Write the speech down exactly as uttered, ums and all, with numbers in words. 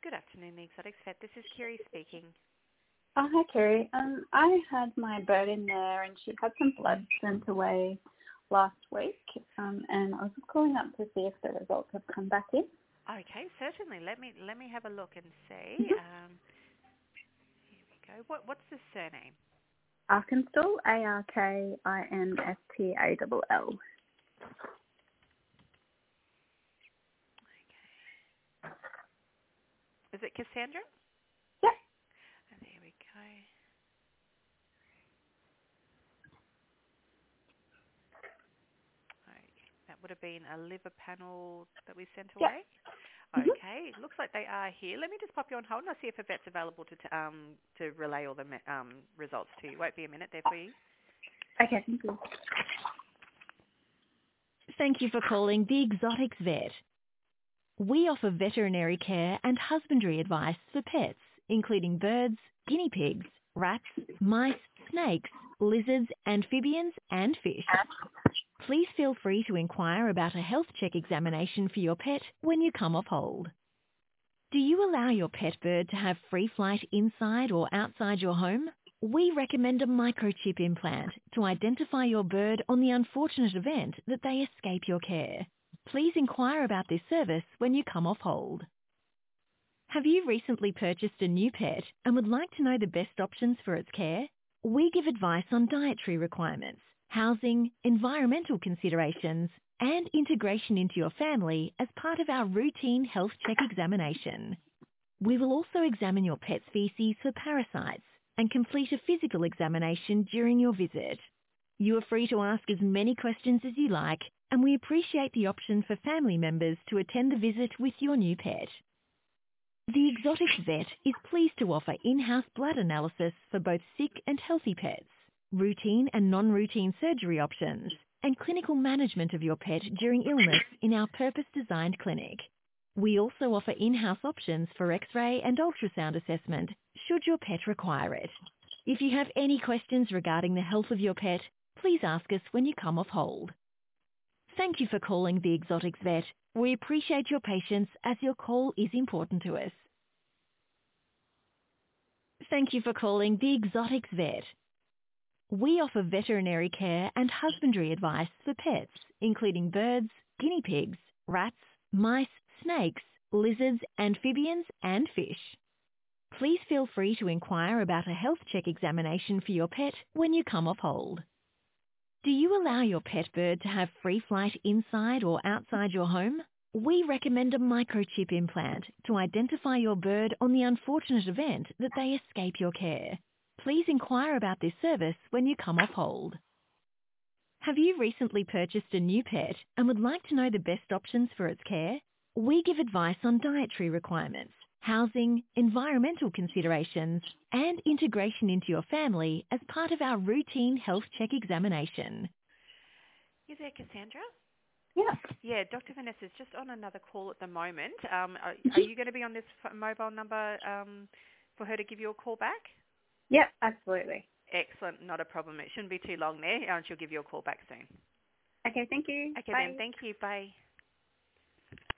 Good afternoon, the Exotics Vet. This is Kiri speaking. Oh, hi, Kerry. Um, I had my bird in there and she had some blood sent away last week, um, and I was just calling up to see if the results have come back in. Okay, certainly. Let me let me have a look and see. Mm-hmm. Um, here we go. What what's the surname? Arkinstall, A R K I N S T A L L. Okay. Is it Cassandra? Yep. Oh, there we go. Okay. That would have been a liver panel that we sent Yep. away. Mm-hmm. Okay, it looks like they are here. Let me just pop you on hold and I'll see if a vet's available to t- um to relay all the me- um results to you. Won't be a minute there for you. Okay, thank you. Thank you for calling the Exotics Vet. We offer veterinary care and husbandry advice for pets, including birds, guinea pigs, rats, mice, snakes, lizards, amphibians, and fish. Please feel free to inquire about a health check examination for your pet when you come off hold. Do you allow your pet bird to have free flight inside or outside your home? We recommend a microchip implant to identify your bird on the unfortunate event that they escape your care. Please inquire about this service when you come off hold. Have you recently purchased a new pet and would like to know the best options for its care? We give advice on dietary requirements, housing, environmental considerations, and integration into your family as part of our routine health check examination. We will also examine your pet's feces for parasites and complete a physical examination during your visit. You are free to ask as many questions as you like, and we appreciate the option for family members to attend the visit with your new pet. The Exotics Vet is pleased to offer in-house blood analysis for both sick and healthy pets, routine and non-routine surgery options, and clinical management of your pet during illness in our purpose-designed clinic. We also offer in-house options for X-ray and ultrasound assessment should your pet require it. If you have any questions regarding the health of your pet, please ask us when you come off hold. Thank you for calling the Exotics Vet. We appreciate your patience as your call is important to us. Thank you for calling the Exotics Vet. We offer veterinary care and husbandry advice for pets, including birds, guinea pigs, rats, mice, snakes, lizards, amphibians, and fish. Please feel free to inquire about a health check examination for your pet when you come off hold. Do you allow your pet bird to have free flight inside or outside your home? We recommend a microchip implant to identify your bird on the unfortunate event that they escape your care. Please inquire about this service when you come off hold. Have you recently purchased a new pet and would like to know the best options for its care? We give advice on dietary requirements, housing, environmental considerations, and integration into your family as part of our routine health check examination. You there, Cassandra? Yeah. Yeah, Doctor Vanessa's just on another call at the moment. Um, are, are you going to be on this f- mobile number um, for her to give you a call back? Yep, absolutely. Excellent, not a problem. It shouldn't be too long there, and she'll give you a call back soon. Okay, thank you. Okay Bye. then, thank you. Bye.